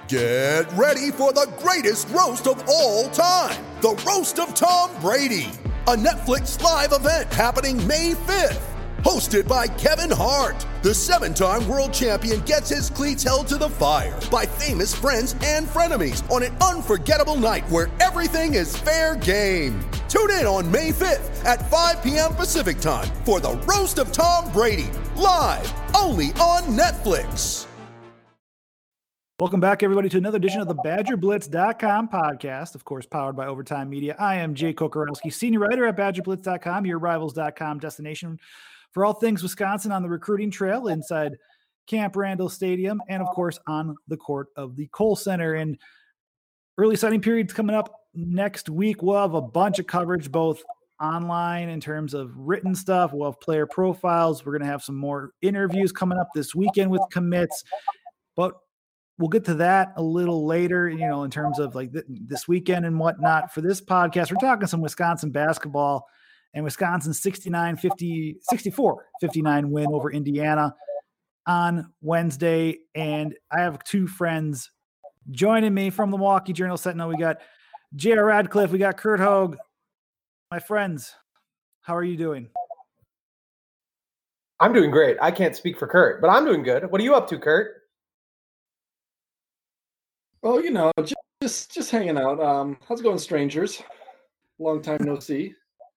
Get ready for the greatest roast of all time, the Roast of Tom Brady, a Netflix live event happening May 5th. Hosted by Kevin Hart, the 7-time world champion gets his cleats held to the fire by famous friends and frenemies on an unforgettable night where everything is fair game. Tune in on May 5th at 5 p.m. Pacific time for the Roast of Tom Brady, live only on Netflix. Welcome back, everybody, to another edition of the BadgerBlitz.com podcast, of course, powered by Overtime Media. I am Jay Kokorowski, senior writer at BadgerBlitz.com, your Rivals.com destination for all things Wisconsin on the recruiting trail inside Camp Randall Stadium and, of course, on the court of the Kohl Center. And early signing period's coming up next week. We'll have a bunch of coverage, both online in terms of written stuff. We'll have player profiles. We're going to have some more interviews coming up this weekend with commits. But we'll get to that a little later, in terms of like this weekend and whatnot. For this podcast, we're talking some Wisconsin basketball and Wisconsin's 64-59 win over Indiana on Wednesday. And I have two friends joining me from the Milwaukee Journal-Sentinel. We got J.R. Radcliffe. We got Kurt Hogue. My friends, how are you doing? I'm doing great. I can't speak for Kurt, but I'm doing good. What are you up to, Kurt? Oh, just hanging out. How's it going, strangers? Long time no see.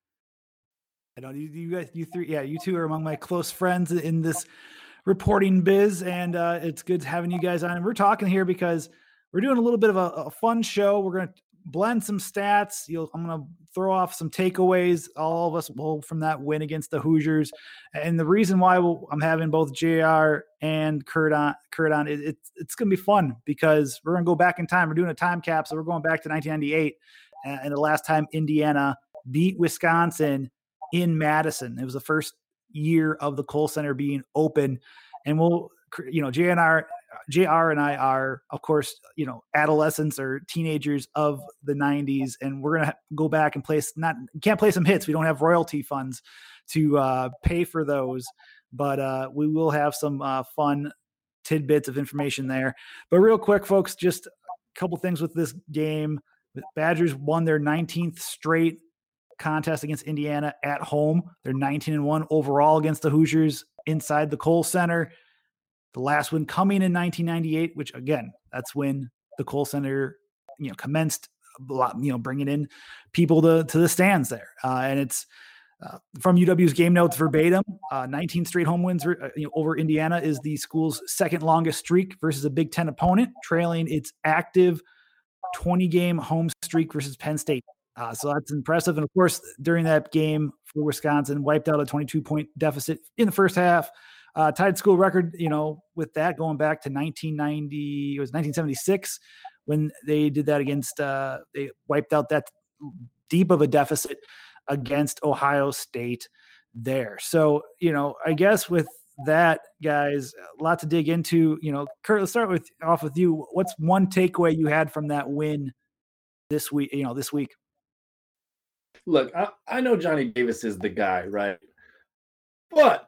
I know you guys, you three, you two are among my close friends in this reporting biz, and it's good having you guys on. And we're talking here because we're doing a little bit of a fun show. We're going to blend some stats. I'm going to throw off some takeaways. All of us will from that win against the Hoosiers. And the reason why I'm having both JR and Kurt on, it's going to be fun because we're going to go back in time. We're doing a time capsule. We're going back to 1998 and the last time Indiana beat Wisconsin in Madison. It was the first year of the Kohl Center being open. And we'll, JR and I are, of course, adolescents or teenagers of the 90s, and we're going to go back and can't play some hits. We don't have royalty funds to pay for those, but we will have some fun tidbits of information there. But real quick, folks, just a couple things with this game. The Badgers won their 19th straight contest against Indiana at home. They're 19-1 overall against the Hoosiers inside the Kohl Center. The last one coming in 1998, which again, that's when the Kohl Center, commenced, bringing in people to the stands there. And it's from UW's game notes verbatim. 19 straight home wins over Indiana is the school's second longest streak versus a Big Ten opponent, trailing its active 20-game home streak versus Penn State. So that's impressive. And of course, during that game for Wisconsin, wiped out a 22-point deficit in the first half. Tied school record, with that going back to 1990, it was 1976 when they did that against, they wiped out that deep of a deficit against Ohio State there. So, I guess with that, guys, a lot to dig into. Kurt, let's start off with you. What's one takeaway you had from that win this week, this week? Look, I know Johnny Davis is the guy, right? But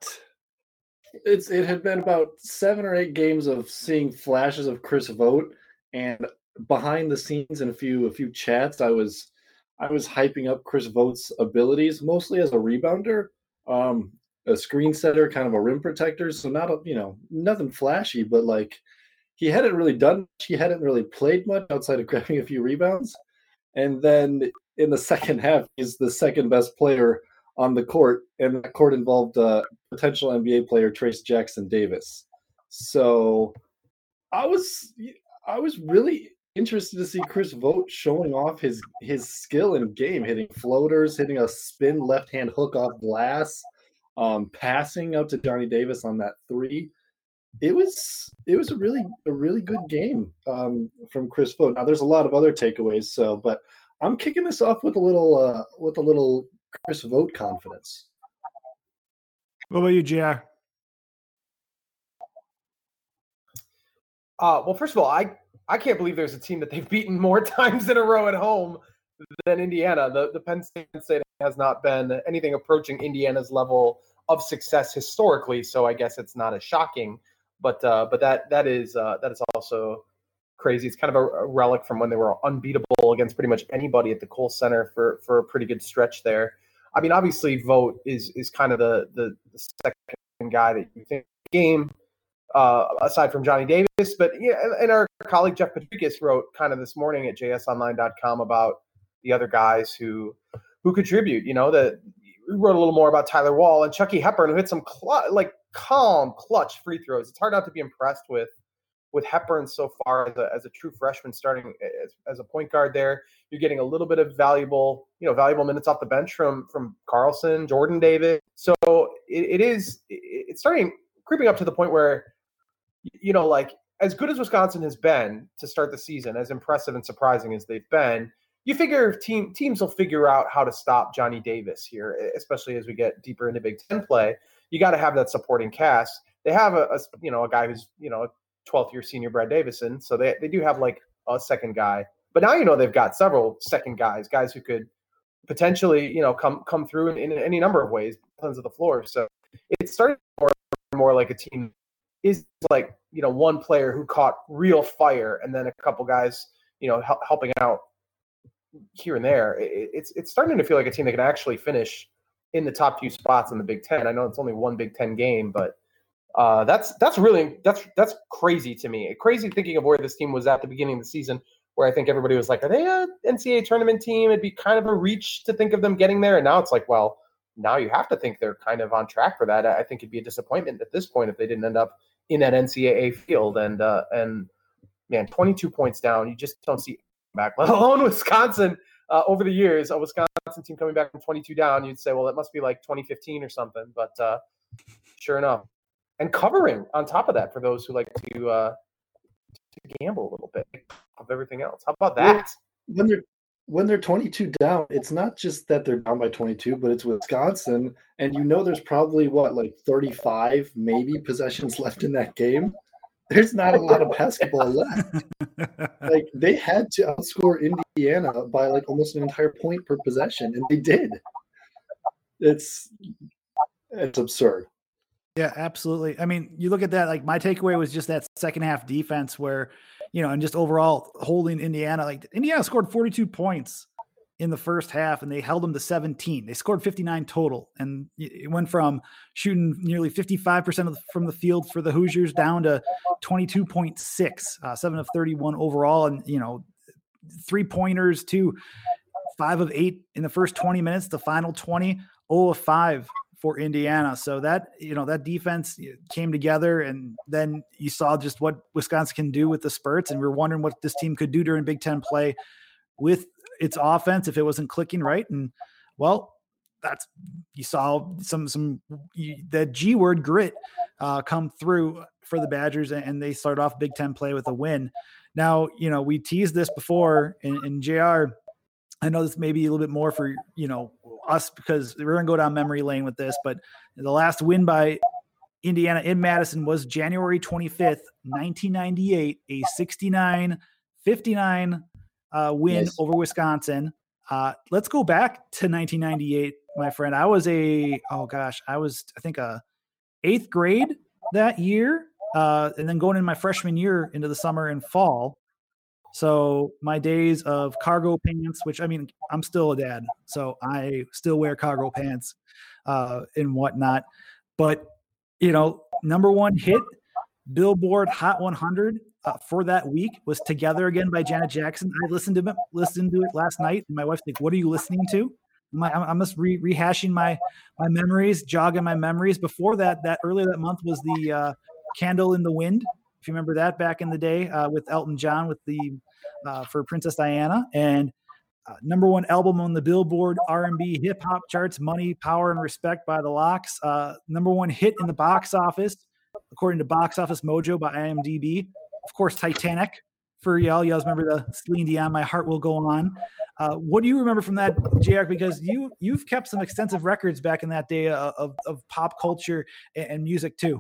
it had been about 7 or 8 games of seeing flashes of Chris Vogt, and behind the scenes in a few chats, I was hyping up Chris Vogt's abilities, mostly as a rebounder, a screen setter, kind of a rim protector. So not nothing flashy, but like he hadn't really done much. He hadn't really played much outside of grabbing a few rebounds. And then in the second half, he's the second best player on the court, and the court involved potential NBA player Trace Jackson Davis. So I was really interested to see Chris Vogt showing off his skill in game, hitting floaters, hitting a spin left-hand hook off glass, passing out to Johnny Davis on that three. It was a really good game from Chris Vogt. Now there's a lot of other takeaways, but I'm kicking this off with a little Chris Vogt confidence. What about you, JR? Well, first of all, I can't believe there's a team that they've beaten more times in a row at home than Indiana. The Penn State has not been anything approaching Indiana's level of success historically, so I guess it's not as shocking. But that is also crazy. It's kind of a relic from when they were unbeatable against pretty much anybody at the Kohl Center for a pretty good stretch there. I mean, obviously, Vogt is kind of the second guy that you think game, aside from Johnny Davis. But yeah, and our colleague Jeff Patricus wrote kind of this morning at jsonline.com about the other guys who contribute. You know, that we wrote a little more about Tyler Wall and Chucky Hepburn, who hit some calm clutch free throws. It's hard not to be impressed with Hepburn so far as a true freshman starting as a point guard there. You're getting a little bit of valuable minutes off the bench from Carlson, Jordan Davis. So it's starting creeping up to the point where, you know, like as good as Wisconsin has been to start the season, as impressive and surprising as they've been, you figure teams will figure out how to stop Johnny Davis here, especially as we get deeper into Big Ten play. You got to have that supporting cast. They have a guy who's, you know, 12th year senior Brad Davison. So they do have like a second guy, but now, you know, they've got several second guys who could potentially, you know, come through in any number of ways, tons of the floor. So it's starting more and more like a team is like, you know, one player who caught real fire and then a couple guys, you know, helping out here and there. It's starting to feel like a team that can actually finish in the top few spots in the Big Ten. I know it's only one Big Ten game, but that's crazy to me. Crazy thinking of where this team was at the beginning of the season, where I think everybody was like, are they an NCAA tournament team? It'd be kind of a reach to think of them getting there. And now it's like, well, now you have to think they're kind of on track for that. I think it'd be a disappointment at this point if they didn't end up in that NCAA field. And man, 22 points down, you just don't see back, let alone Wisconsin. Over the years, a Wisconsin team coming back from 22 down, you'd say, well, it must be like 2015 or something. But sure enough. And covering on top of that for those who like to gamble a little bit of everything else. How about that? When they're 22 down, it's not just that they're down by 22, but it's Wisconsin, and you know there's probably 35 maybe possessions left in that game. There's not a lot of basketball left. Like they had to outscore Indiana by like almost an entire point per possession, and they did. It's absurd. Yeah, absolutely. I mean, you look at that, like my takeaway was just that second half defense where, you know, and just overall holding Indiana. Like Indiana scored 42 points in the first half and they held them to 17. They scored 59 total. And it went from shooting nearly 55% from the field for the Hoosiers down to 22.6, 7 of 31 overall. And, you know, 3-pointers to 5 of 8 in the first 20 minutes, the final 20, 0 of 5. For Indiana. So that, you know, that defense came together and then you saw just what Wisconsin can do with the spurts. And we were wondering what this team could do during Big Ten play with its offense if it wasn't clicking right. And well, you saw that G word grit come through for the Badgers and they start off Big Ten play with a win. Now, you know, we teased this before in JR. I know this may be a little bit more for, you know, us because we're going to go down memory lane with this, but the last win by Indiana in Madison was January 25th, 1998, a 69-59 win over Wisconsin. Let's go back to 1998, my friend. I was I think a 8th grade that year. And then going in my freshman year into the summer and fall. So my days of cargo pants, which I mean, I'm still a dad, so I still wear cargo pants and whatnot. But, you know, number one hit, Billboard Hot 100 for that week was Together Again by Janet Jackson. I listened to it last night. And my wife's like, what are you listening to? I'm just rehashing my memories, jogging my memories. Before that earlier that month was the Candle in the Wind. If you remember that back in the day with Elton John with the for Princess Diana, and number one album on the Billboard R&B hip hop charts, Money, Power, and Respect by the Lox. Number one hit in the box office, according to Box Office Mojo by IMDb. Of course, Titanic for y'all. Y'all remember the Celine Dion, My Heart Will Go On. What do you remember from that, JR? Because you've kept some extensive records back in that day of pop culture and music too.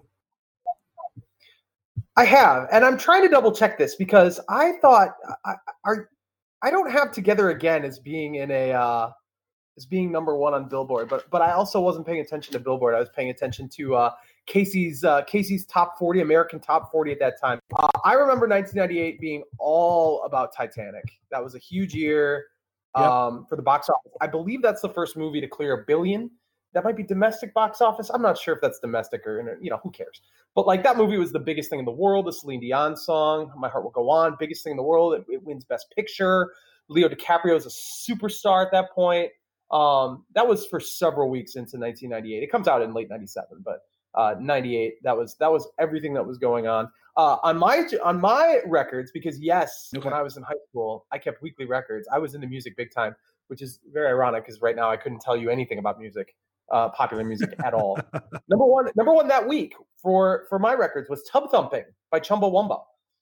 I have, and I'm trying to double check this because I thought I don't have Together Again as being in a as being number one on Billboard. But I also wasn't paying attention to Billboard. I was paying attention to Casey's top 40, American top 40 at that time. I remember 1998 being all about Titanic. That was a huge year for the box office. I believe that's the first movie to clear $1 billion. That might be domestic box office. I'm not sure if that's domestic or, who cares? But like that movie was the biggest thing in the world. The Celine Dion song, My Heart Will Go On, biggest thing in the world. It wins Best Picture. Leo DiCaprio is a superstar at that point. That was for several weeks into 1998. It comes out in late 97, but 98, that was everything that was going on. On my records, because when I was in high school, I kept weekly records. I was into music big time, which is very ironic because right now I couldn't tell you anything about music. Popular music at all. Number one that week for my records was Tub Thumping by Chumbawamba.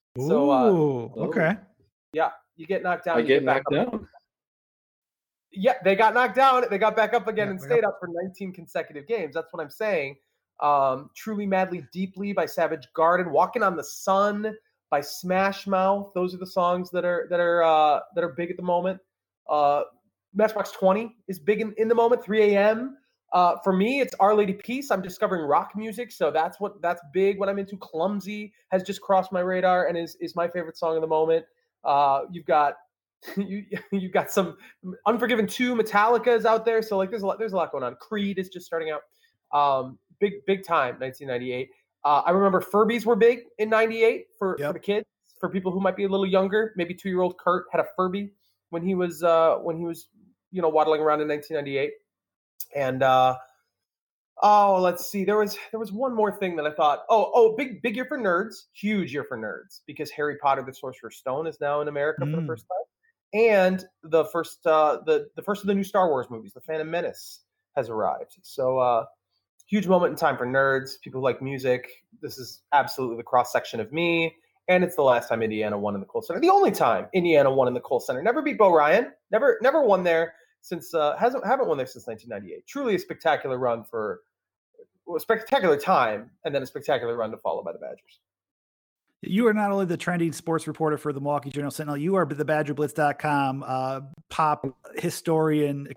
So okay. Yeah, you get knocked down. I get knocked down. Yeah, they got knocked down. They got back up again and stayed up for 19 consecutive games. That's what I'm saying. Truly, Madly, Deeply by Savage Garden. Walking on the Sun by Smash Mouth. Those are the songs that are big at the moment. Matchbox 20 is big in the moment. 3 a.m. For me, it's Our Lady Peace. I'm discovering rock music, so that's big when I'm into. Clumsy has just crossed my radar and is my favorite song of the moment. You've got some Unforgiven 2, Metallica is out there, so like there's a lot going on. Creed is just starting out. Big time, 1998. I remember Furbies were big in 98 for the kids, for people who might be a little younger. Maybe 2-year-old Kurt had a Furby when he was waddling around in 1998. And let's see. There was one more thing that I thought. Big year for nerds. Huge year for nerds because Harry Potter: The Sorcerer's Stone is now in America for the first time, and the first of the new Star Wars movies, The Phantom Menace, has arrived. So huge moment in time for nerds, people who like music. This is absolutely the cross section of me, and it's the last time Indiana won in the Kohl Center. The only time Indiana won in the Kohl Center. Never beat Bo Ryan. Never won there. Since haven't won there since 1998. Truly a spectacular run a spectacular time, and then a spectacular run to follow by the Badgers. You are not only the trending sports reporter for the Milwaukee Journal Sentinel, you are the BadgerBlitz.com pop historian.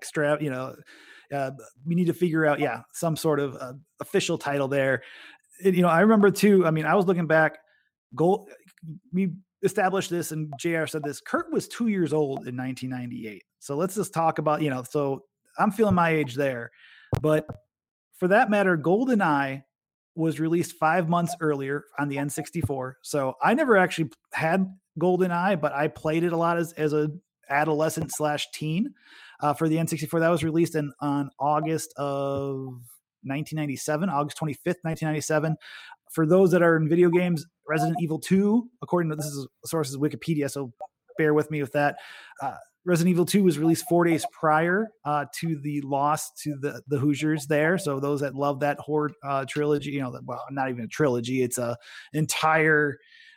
We need to figure out some sort of official title there. I remember too. I mean, I was looking back. We established this, and JR said this. Kurt was 2 years old in 1998. So let's just talk about, so I'm feeling my age there. But for that matter, GoldenEye was released 5 months earlier on the N64. So I never actually had GoldenEye, but I played it a lot as a adolescent / teen for the N64. That was released on August of 1997, August 25th, 1997. For those that are in video games, Resident Evil 2, according to this is sources Wikipedia, so bear with me with that. Resident Evil 2 was released 4 days prior to the loss to the Hoosiers there. So those that love that horror trilogy, not even a trilogy, it's a entire,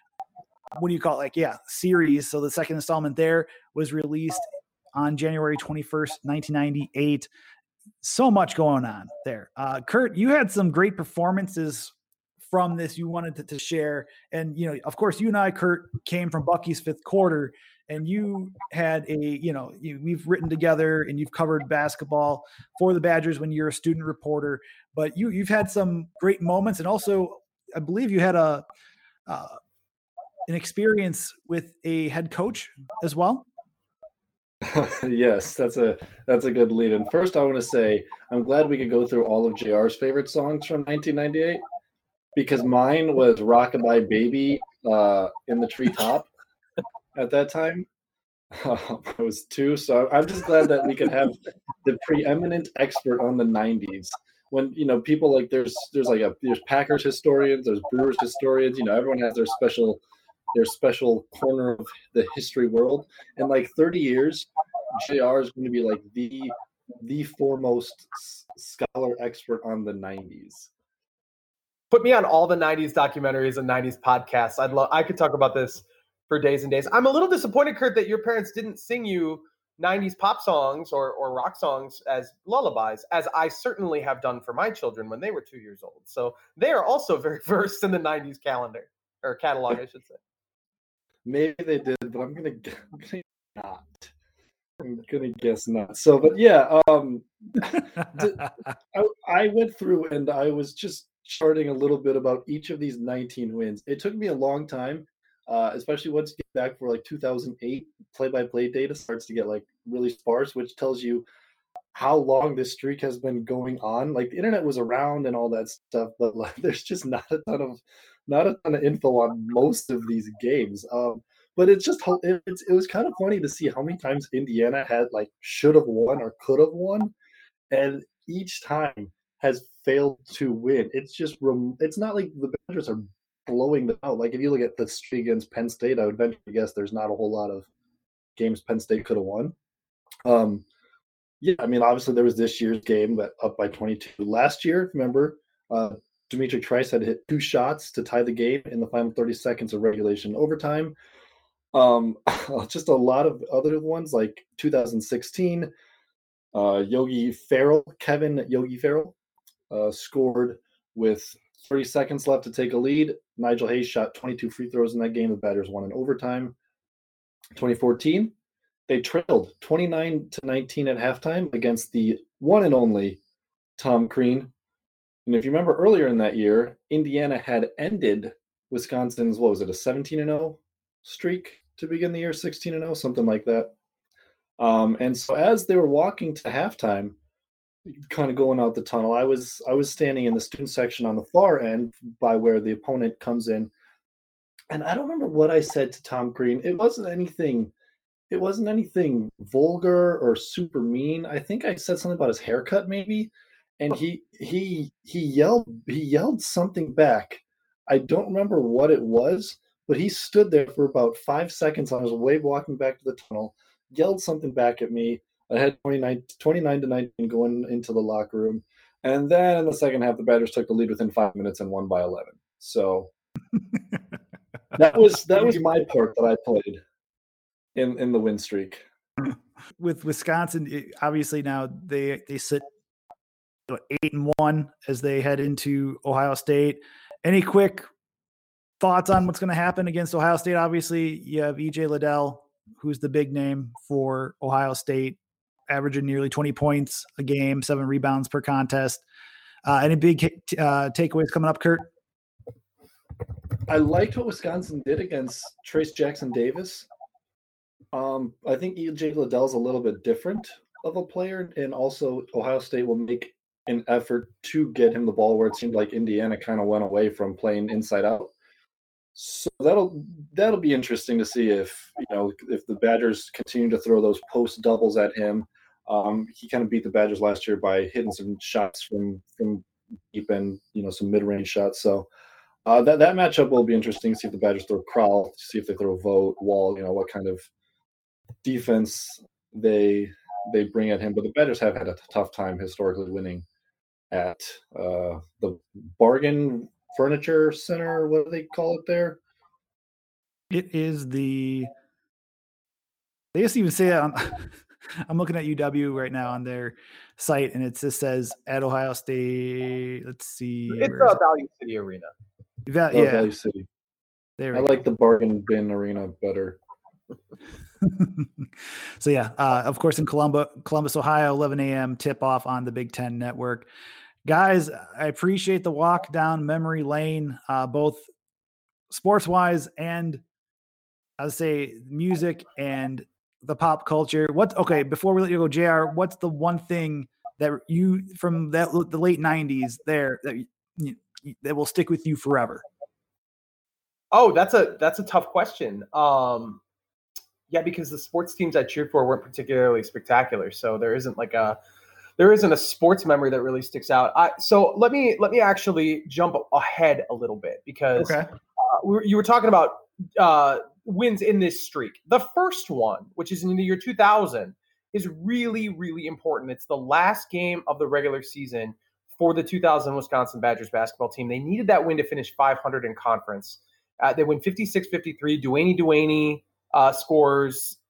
series. So the second installment there was released on January 21st, 1998. So much going on there. Kurt, you had some great performances from this you wanted to share. And, of course, you and I, Kurt, came from Bucky's Fifth Quarter, and you had we've written together and you've covered basketball for the Badgers when you're a student reporter, but you've had some great moments. And also, I believe you had an experience with a head coach as well. Yes, that's a good lead. And first I want to say, I'm glad we could go through all of JR's favorite songs from 1998. Because mine was Rockabye Baby in the Treetop at that time. I was 2, so I'm just glad that we could have the preeminent expert on the 90s. When people like there's Packers historians, there's Brewers historians. Everyone has their special corner of the history world. And like 30 years, JR is going to be like the foremost scholar expert on the 90s. Put me on all the 90s documentaries and 90s podcasts. I could talk about this for days and days. I'm a little disappointed, Kurt, that your parents didn't sing you 90s pop songs or rock songs as lullabies, as I certainly have done for my children when they were 2 years old. So they are also very versed in the 90s calendar, or catalog, I should say. Maybe they did, but I'm gonna not. I'm gonna guess not. So, but yeah, I went through and I was just charting a little bit about each of these 19 wins. It took me a long time, especially once you get back for like 2008, play-by-play data starts to get like really sparse, which tells you how long this streak has been going on. Like the internet was around and all that stuff, but like there's just not a ton of info on most of these games. But it's just it was kind of funny to see how many times Indiana had like should have won or could have won, and each time has failed to win. It's just it's not like the Badgers are blowing them out. Like if you look at the streak against Penn State, I would venture to guess there's not a whole lot of games Penn State could have won. Yeah, I mean, obviously there was this year's game that up by 22. Last year, remember, Dimitri Trice had hit 2 shots to tie the game in the final 30 seconds of regulation overtime. Just a lot of other ones like 2016. Kevin Yogi Farrell scored with 30 seconds left to take a lead. Nigel Hayes shot 22 free throws in that game. The Badgers won in overtime. 2014, they trailed 29-19 at halftime against the one and only Tom Crean. And if you remember earlier in that year, Indiana had ended Wisconsin's, what was it, a 17-0 streak to begin the year, 16-0, something like that. And so as they were walking to halftime, kind of going out the tunnel, I was standing in the student section on the far end by where the opponent comes in. And I don't remember what I said to Tom Crean. It wasn't anything vulgar or super mean. I think I said something about his haircut maybe. And he yelled something back. I don't remember what it was, but he stood there for about 5 seconds on his way walking back to the tunnel, yelled something back at me. I had 29-19 going into the locker room. And then in the second half, the Badgers took the lead within 5 minutes and won by 11. So that was my part that I played in the win streak. With Wisconsin, obviously now they sit 8-1 as they head into Ohio State. Any quick thoughts on what's going to happen against Ohio State? Obviously, you have EJ Liddell, who's the big name for Ohio State, averaging nearly 20 points a game, 7 rebounds per contest. Any big takeaways coming up, Kurt? I liked what Wisconsin did against Trace Jackson Davis. I think EJ Liddell is a little bit different of a player, and also Ohio State will make an effort to get him the ball where it seemed like Indiana kind of went away from playing inside out. So that'll be interesting to see if the Badgers continue to throw those post doubles at him. He kind of beat the Badgers last year by hitting some shots from deep and some mid range shots. So that matchup will be interesting. See if the Badgers throw Crowell, see if they throw Vogt, Wall. What kind of defense they bring at him. But the Badgers have had a tough time historically winning at the Bargain Furniture Center. What do they call it there? It is they just even say that on I'm looking at UW right now on their site, and it just says at Ohio State. Let's see. It's Value City Arena. Value City. There I like the Bargain Bin Arena better. So yeah, of course in Columbus, Ohio, 11 a.m. tip off on the Big Ten Network. Guys, I appreciate the walk down memory lane, both sports wise and I would say music and the pop culture. Before we let you go, JR, what's the one thing that you from the late 90s there that will stick with you forever? Oh, that's a tough question. Yeah, because the sports teams I cheered for weren't particularly spectacular, so there isn't a sports memory that really sticks out. So let me actually jump ahead a little bit because you were talking about wins in this streak. The first one, which is in the year 2000, is really, really important. It's the last game of the regular season for the 2000 Wisconsin Badgers basketball team. They needed that win to finish 500 in conference. They win 56-53. Duane scores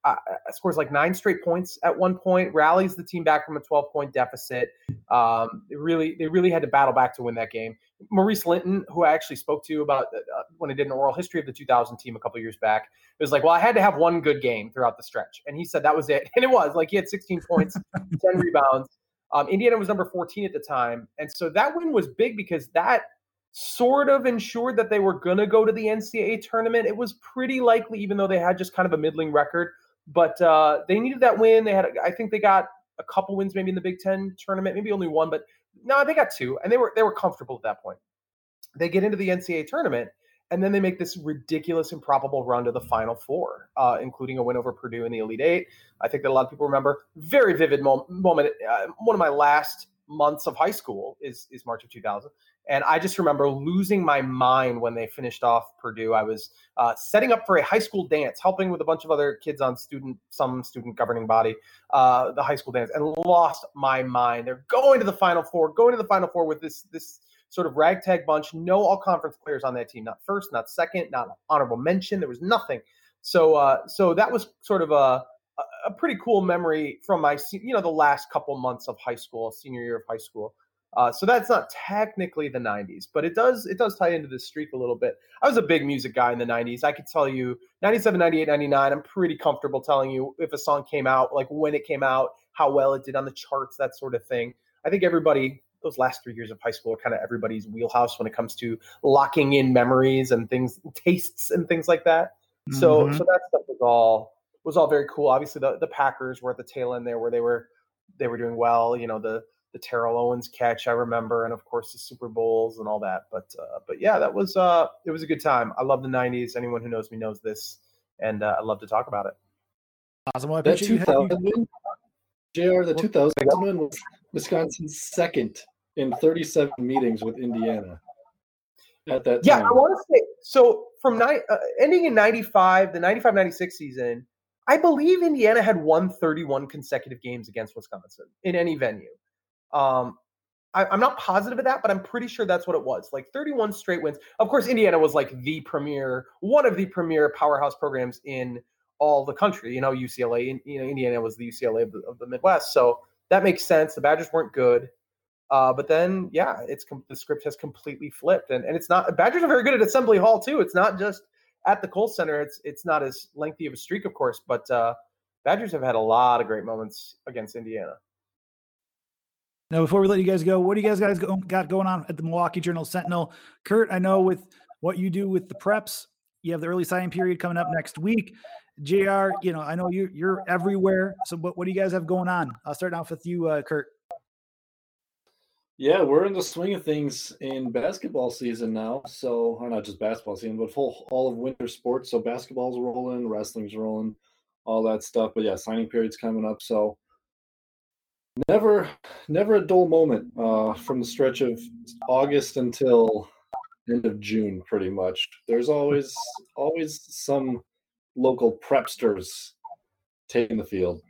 scores like 9 straight points at one point, rallies the team back from a 12-point deficit. They really had to battle back to win that game. Maurice Linton, who I actually spoke to about when I did an oral history of the 2000 team a couple years back, it was like, well, I had to have one good game throughout the stretch. And he said that was it. And it was. Like, he had 16 points, 10 rebounds. Indiana was number 14 at the time. And so that win was big because that sort of ensured that they were going to go to the NCAA tournament. It was pretty likely, even though they had just kind of a middling record. But they needed that win. I think they got a couple wins maybe in the Big Ten tournament, maybe only one, but no, they got 2, and they were comfortable at that point. They get into the NCAA tournament, and then they make this ridiculous, improbable run to the Final Four, including a win over Purdue in the Elite Eight. I think that a lot of people remember. Very vivid moment. One of my last months of high school is March of 2000. And I just remember losing my mind when they finished off Purdue. I was setting up for a high school dance, helping with a bunch of other kids on some student governing body, the high school dance, and lost my mind. They're going to the Final Four with this sort of ragtag bunch, no all-conference players on that team, not first, not second, not honorable mention. There was nothing. So that was sort of a pretty cool memory from my, the last couple months of high school, senior year of high school. So that's not technically the 90s, but it does tie into this streak a little bit. I was a big music guy in the 90s. I could tell you 97, 98, 99, I'm pretty comfortable telling you if a song came out, like when it came out, how well it did on the charts, that sort of thing. I think everybody, those last 3 years of high school are kind of everybody's wheelhouse when it comes to locking in memories and things, tastes and things like that. Mm-hmm. So that stuff was all very cool. Obviously the Packers were at the tail end there where they were doing well, the Terrell Owens catch I remember, and of course the Super Bowls and all that. But yeah, that was it was a good time. I love the 90s. Anyone who knows me knows this, and I love to talk about it. Awesome. Well, that 2000 win, JR, the 2000 win was Wisconsin's second in 37 meetings with Indiana at that time. Yeah, I want to say, so from ending in 95, the 95-96 season, I believe Indiana had won 31 consecutive games against Wisconsin in any venue. I'm not positive of that, but I'm pretty sure that's what it was. Like 31 straight wins. Of course, Indiana was like one of the premier powerhouse programs in all the country. UCLA, Indiana was the UCLA of the Midwest. So that makes sense. The Badgers weren't good. But then, yeah, the script has completely flipped. And it's not, Badgers are very good at Assembly Hall too. It's not just at the Kohl Center. It's not as lengthy of a streak, of course, but Badgers have had a lot of great moments against Indiana. Now, before we let you guys go, what do you guys got going on at the Milwaukee Journal-Sentinel? Kurt, I know with what you do with the preps, you have the early signing period coming up next week. JR, I know you're everywhere. So what do you guys have going on? I'll start off with you, Kurt. Yeah, we're in the swing of things in basketball season now. So, or not just basketball season, but all of winter sports. So basketball's rolling, wrestling's rolling, all that stuff. But yeah, signing period's coming up. So never a dull moment from the stretch of August until end of June, pretty much. There's always some local prepsters taking the field.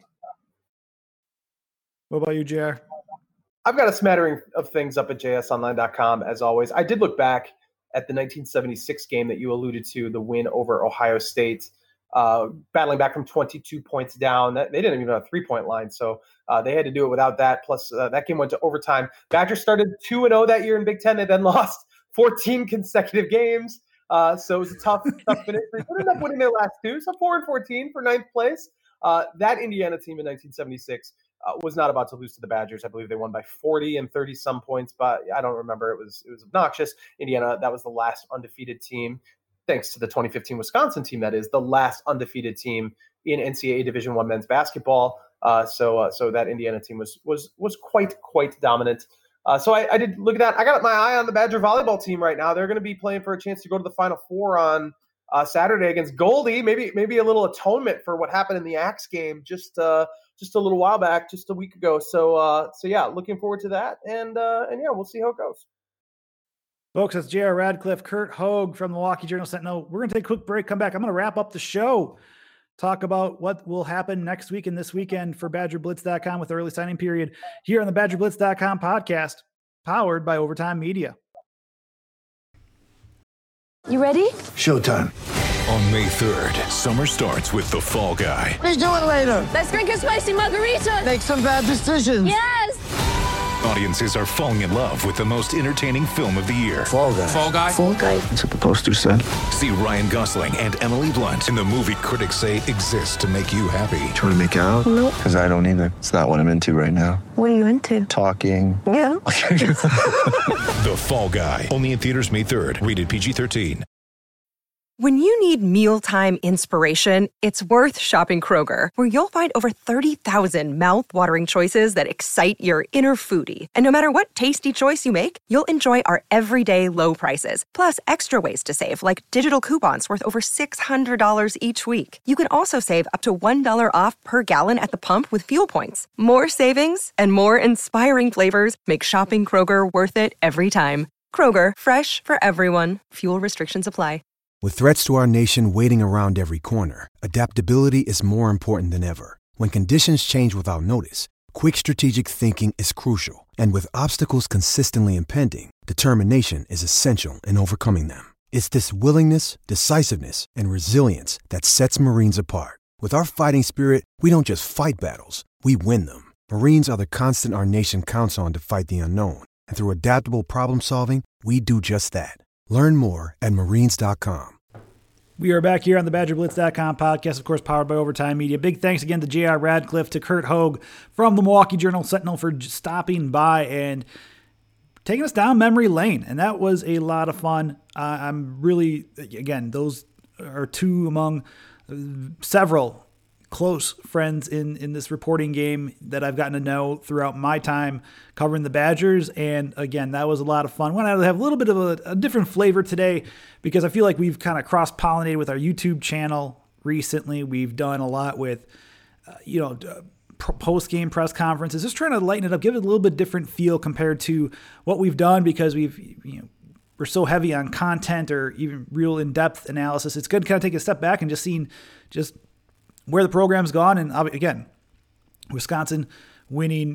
What about you, JR? I've got a smattering of things up at jsonline.com, as always. I did look back at the 1976 game that you alluded to, the win over Ohio State, battling back from 22 points down. They didn't even have a three-point line, so they had to do it without that. Plus, that game went to overtime. Badgers started 2-0 that year in Big Ten. They then lost 14 consecutive games, so it was a tough finish. They ended up winning their last two, so 4-14 for ninth place. That Indiana team in 1976 was not about to lose to the Badgers. I believe they won by 40 and 30-some points, but I don't remember. It was obnoxious. Indiana, that was the last undefeated team, thanks to the 2015 Wisconsin team, that is, the last undefeated team in NCAA Division I men's basketball. So that Indiana team was quite dominant. So I did look at that. I got my eye on the Badger volleyball team right now. They're going to be playing for a chance to go to the Final Four on Saturday against Goldie. Maybe a little atonement for what happened in the Axe game just a little while back, just a week ago. So yeah, looking forward to that. And yeah, we'll see how it goes. Folks, that's J.R. Radcliffe, Kurt Hogue from the Milwaukee Journal-Sentinel. We're going to take a quick break, come back. I'm going to wrap up the show, talk about what will happen next week and this weekend for BadgerBlitz.com with the early signing period here on the BadgerBlitz.com podcast, powered by Overtime Media. You ready? Showtime. On May 3rd, summer starts with The Fall Guy. What are you doing later? Let's drink a spicy margarita. Make some bad decisions. Yes. Audiences are falling in love with the most entertaining film of the year. Fall Guy. Fall Guy? Fall guy. That's what the poster said. See Ryan Gosling and Emily Blunt in the movie critics say exists to make you happy. Trying to make it out? Nope. Because I don't either. It's not what I'm into right now. What are you into? Talking. Yeah. The Fall Guy. Only in theaters May 3rd. Rated PG-13. When you need mealtime inspiration, it's worth shopping Kroger, where you'll find over 30,000 mouth-watering choices that excite your inner foodie. And no matter what tasty choice you make, you'll enjoy our everyday low prices, plus extra ways to save, like digital coupons worth over $600 each week. You can also save up to $1 off per gallon at the pump with fuel points. More savings and more inspiring flavors make shopping Kroger worth it every time. Kroger, fresh for everyone. Fuel restrictions apply. With threats to our nation waiting around every corner, adaptability is more important than ever. When conditions change without notice, quick strategic thinking is crucial. And with obstacles consistently impending, determination is essential in overcoming them. It's this willingness, decisiveness, and resilience that sets Marines apart. With our fighting spirit, we don't just fight battles, we win them. Marines are the constant our nation counts on to fight the unknown. And through adaptable problem solving, we do just that. Learn more at marines.com. We are back here on the BadgerBlitz.com podcast, of course, powered by Overtime Media. Big thanks again to J.R. Radcliffe, to Kurt Hogue from the Milwaukee Journal-Sentinel for stopping by and taking us down memory lane. And that was a lot of fun. I'm really, again, those are two among several close friends in this reporting game that I've gotten to know throughout my time covering the Badgers. And again, that was a lot of fun. Wanted to have a little bit of a different flavor today because I feel like we've kind of cross-pollinated with our YouTube channel recently. We've done a lot with, post-game press conferences, just trying to lighten it up, give it a little bit different feel compared to what we've done because we're so heavy on content or even real in-depth analysis. It's good to kind of take a step back and just seeing where the program's gone. And again, Wisconsin winning,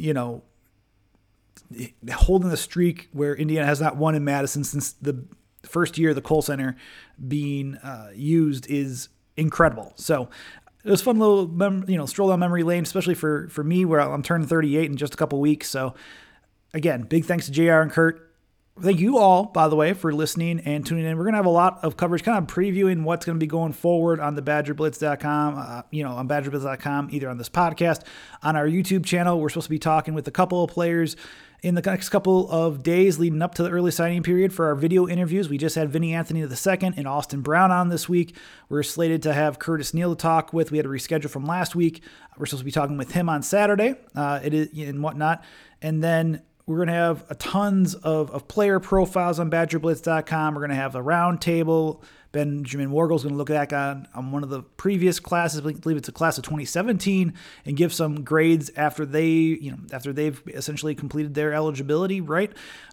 holding the streak where Indiana has not won in Madison since the first year of the Kohl Center being used is incredible. So it was a fun little, stroll down memory lane, especially for me where I'm turning 38 in just a couple weeks. So again, big thanks to JR and Kurt. Thank you all, by the way, for listening and tuning in. We're going to have a lot of coverage kind of previewing what's going to be going forward on the BadgerBlitz.com, on BadgerBlitz.com, either on this podcast, on our YouTube channel. We're supposed to be talking with a couple of players in the next couple of days leading up to the early signing period for our video interviews. We just had Vinny Anthony II and Austin Brown on this week. We're slated to have Curtis Neal to talk with. We had to reschedule from last week. We're supposed to be talking with him on Saturday and whatnot. And then we're going to have tons of player profiles on BadgerBlitz.com. We're going to have a round table. Benjamin Wargle's going to look back on one of the previous classes. I believe it's a class of 2017 and give some grades after they've essentially completed their eligibility, right?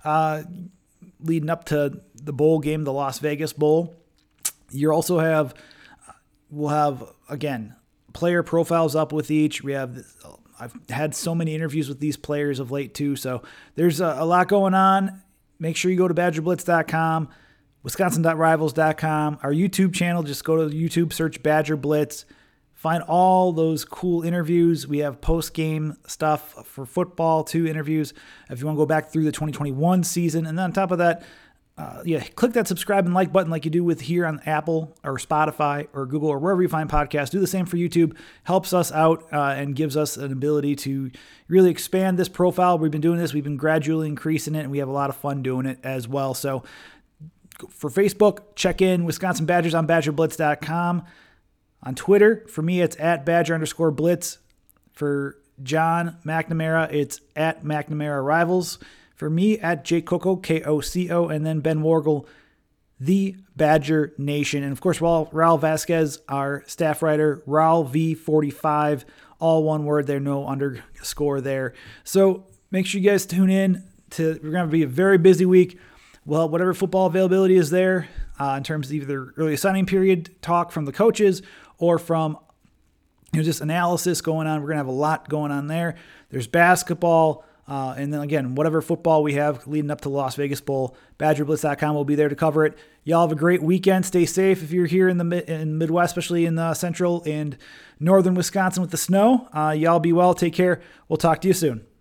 Leading up to the bowl game, the Las Vegas Bowl. We'll have, again, player profiles up with each. I've had so many interviews with these players of late too, so there's a lot going on. Make sure you go to BadgerBlitz.com, Wisconsin.Rivals.com, our YouTube channel. Just go to YouTube, search Badger Blitz, find all those cool interviews. We have post-game stuff for football too, interviews if you want to go back through the 2021 season. And then on top of that, click that subscribe and like button like you do with here on Apple or Spotify or Google or wherever you find podcasts. Do the same for YouTube. Helps us out and gives us an ability to really expand this profile. We've been doing this. We've been gradually increasing it, and we have a lot of fun doing it as well. So for Facebook, check in Wisconsin Badgers on BadgerBlitz.com. On Twitter, for me, it's at Badger_Blitz. For John McNamara, it's at McNamara Rivals. For me, at Jake Coco, Koco, and then Ben Wargle, The Badger Nation. And of course, Raul Vasquez, our staff writer, Raul V45, all one word there, no underscore there. So make sure you guys tune in. We're going to be a very busy week. Well, whatever football availability is there in terms of either early signing period talk from the coaches or from just analysis going on. We're going to have a lot going on there. There's basketball. And then again, whatever football we have leading up to the Las Vegas Bowl, BadgerBlitz.com will be there to cover it. Y'all have a great weekend. Stay safe if you're here in the Midwest, especially in central and northern Wisconsin with the snow. Y'all be well. Take care. We'll talk to you soon.